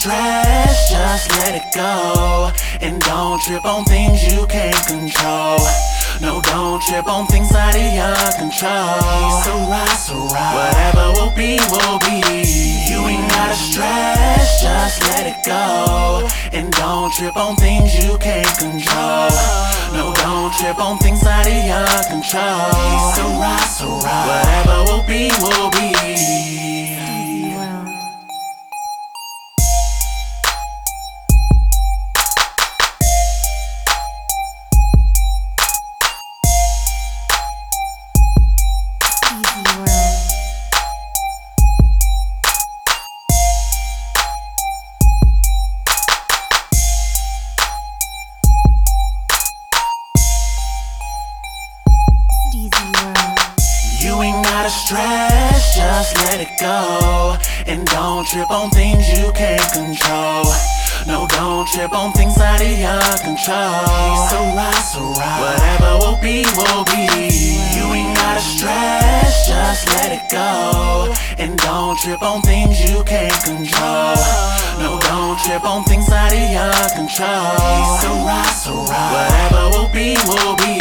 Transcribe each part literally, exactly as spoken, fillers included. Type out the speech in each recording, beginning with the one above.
stress, just let it go. And don't trip on things you can't control. No, don't trip on things out of your control. So right, so right, whatever will be, will be. You ain't gotta stress, just let it go. And don't trip on things you can't control. No, don't trip on things out of your control. So right, so right, whatever will be, will be. You ain't gotta stress, just let it go. And don't trip on things you can't control. No, don't trip on things out of your control. So right, so right, whatever will be, will be. You ain't gotta stress, just let it go. And don't trip on things you can't control. No, don't trip on things out of your control. So right, so right, whatever will be, will be.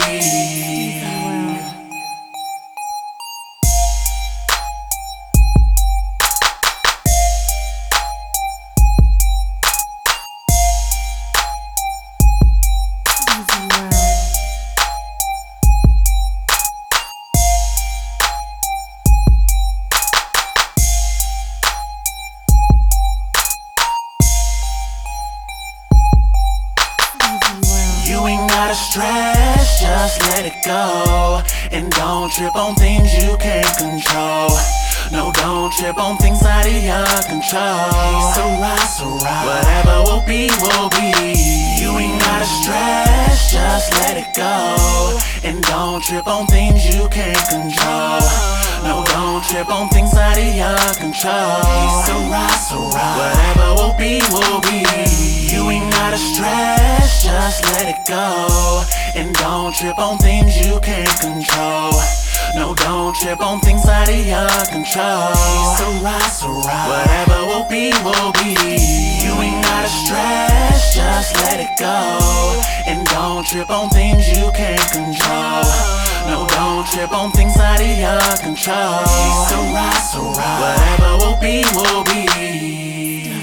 You ain't gotta stress, just let it go. And don't trip on things you can't control. No, don't trip on things out of your control. So right, so right, whatever will be, will be. You ain't gotta stress, just let it go. And don't trip on things you can't control. No, don't trip on things out of your control. So right, so right, whatever will be, will be. You ain't gotta stress, just let it go. And don't trip on things you can't control. No, don't trip on things out of your control. So right, so right, whatever will be, will be. You ain't gotta stress, just let it go. And don't trip on things you can't control. No, don't trip on things out of your control. So right, so right, whatever will be, will be.